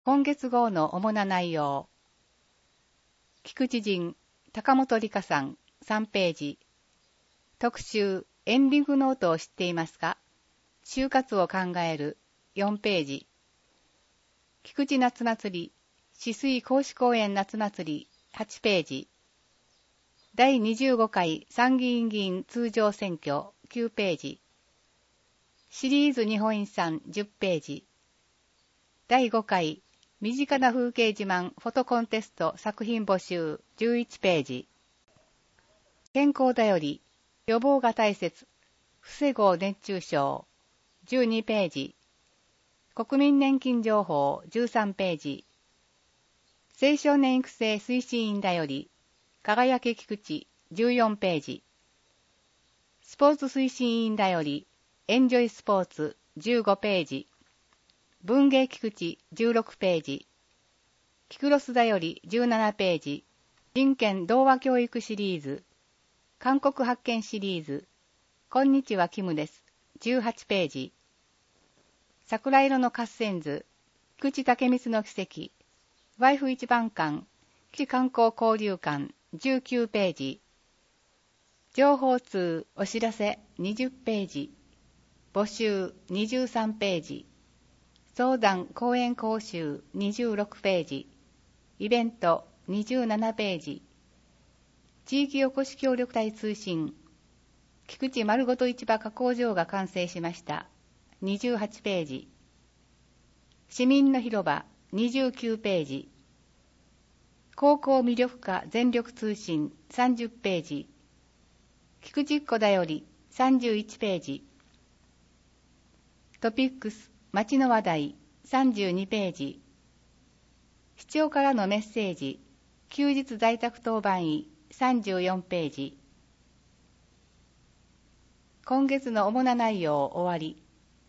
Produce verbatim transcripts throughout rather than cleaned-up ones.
今月号の主な内容。菊池人、高本理香さん、さんページ。特集、エンディングノートを知っていますか？就活を考える、よんページ。菊池夏祭り、止水公主公園夏祭り、はちページ。だいにじゅうごかい参議院議員通常選挙、きゅうページ。シリーズ日本遺産、じゅっページ。だいごかい身近な風景自慢フォトコンテスト作品募集、じゅういちページ。健康だより、予防が大切、防ごう熱中症、じゅうにページ。国民年金情報、じゅうさんページ。青少年育成推進員だより、輝き菊池、じゅうよんページ。スポーツ推進員だより、エンジョイスポーツ、じゅうごページ。文芸菊池、じゅうろくページ。キクロスだより、じゅうななページ。人権童話教育シリーズ。韓国発見シリーズ。こんにちはキムです。じゅうはちページ。桜色の合戦図。菊池武光の奇跡。ワイフ一番館。基観光交流館。じゅうきゅうページ。情報通お知らせにじゅっページ。募集にじゅうさんページ。相談講演講習にじゅうろくページ。イベントにじゅうななページ。地域おこし協力隊通信。菊池丸ごと市場加工場が完成しました。にじゅうはちページ。市民の広場にじゅうきゅうページ。高校魅力化全力通信さんじゅっページ。菊池っ子だよりさんじゅういちページ。トピックス街の話題さんじゅうにページ。市長からのメッセージ、休日在宅当番医さんじゅうよんページ。今月の主な内容終わり。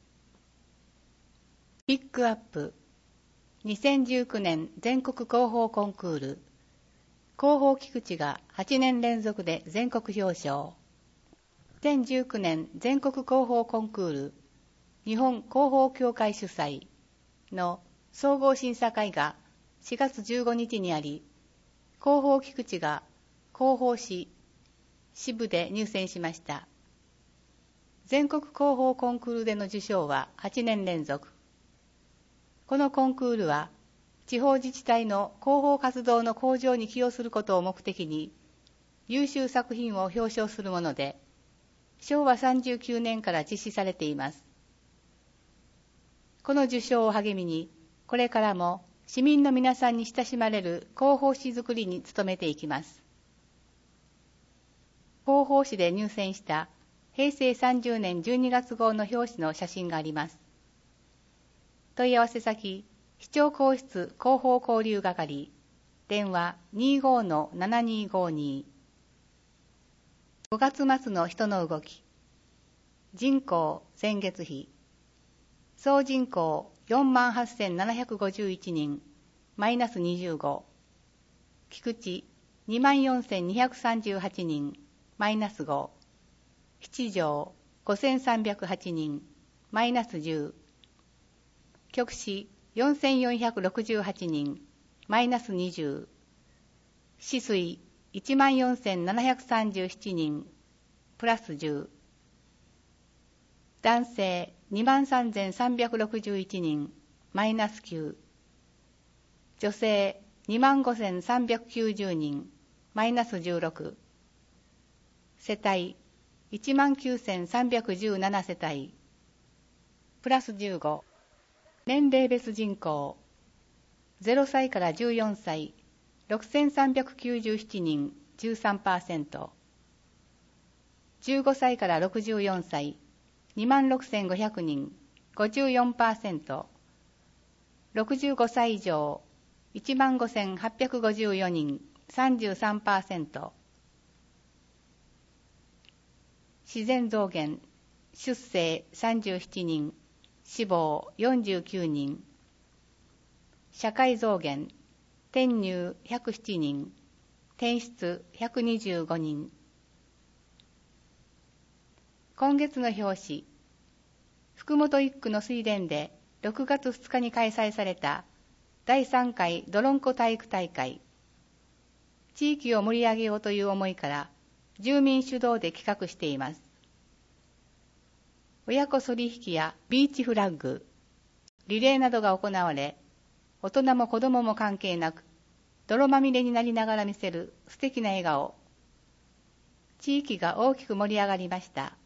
ピックアップ。にせんじゅうきゅうねん全国広報コンクール。広報菊池がはちねん連続で全国表彰。にせんじゅうきゅうねん全国広報コンクール、日本広報協会主催の総合審査会がしがつじゅうごにちにあり、広報菊池が広報誌支部で入選しました。全国広報コンクールでの受賞ははちねん連続。このコンクールは地方自治体の広報活動の向上に寄与することを目的に優秀作品を表彰するもので、しょうわさんじゅうきゅうねんから実施されています。この受賞を励みに、これからも市民の皆さんに親しまれる広報誌作りに努めていきます。広報誌で入選したへいせいさんじゅうねんじゅうにがつ号の表紙の写真があります。問い合わせ先、市長公室広報交流係、電話 にじゅうごのななにごに。ごがつ末の人の動き。人口前月比。総人口 よんまんはっせんななひゃくごじゅういちにん、マイナスにじゅうご。菊池 にまんよんせんにひゃくさんじゅうはちにん、マイナスご。七条ごせんさんびゃくはちにん、マイナスじゅう。局市よんせんよんひゃくろくじゅうはちにん、マイナスにじゅう。市水いちまんよんせんななひゃくさんじゅうななにん、プラスじゅう。男性にまんさんぜんさんびゃくろくじゅういちにん、マイナスきゅう。女性にまんごせんさんびゃくきゅうじゅうにん、マイナスじゅうろく。世帯いちまんきゅうせんさんびゃくじゅうなな世帯、プラスじゅうご。年齢別人口、ゼロさいからじゅうよんさい、ろくせんさんびゃくきゅうじゅうななにん、じゅうさんパーセント。じゅうごさいからろくじゅうよんさい、にまんろくせんごひゃくにん、ごじゅうよんパーセント。ろくじゅうごさい以上、いちまんごせんはっぴゃくごじゅうよにん、さんじゅうさんパーセント。自然増減、出生さんじゅうななにん、死亡よんじゅうきゅうにん。社会増減、転入ひゃくななにん、転出ひゃくにじゅうごにん。今月の表紙、福本一区の水田でろくがつふつかに開催されただいさんかいどろんこ体育大会。地域を盛り上げようという思いから住民主導で企画しています。親子そり引きやビーチフラッグ、リレーなどが行われ、大人も子供も関係なく、泥まみれになりながら見せる素敵な笑顔。地域が大きく盛り上がりました。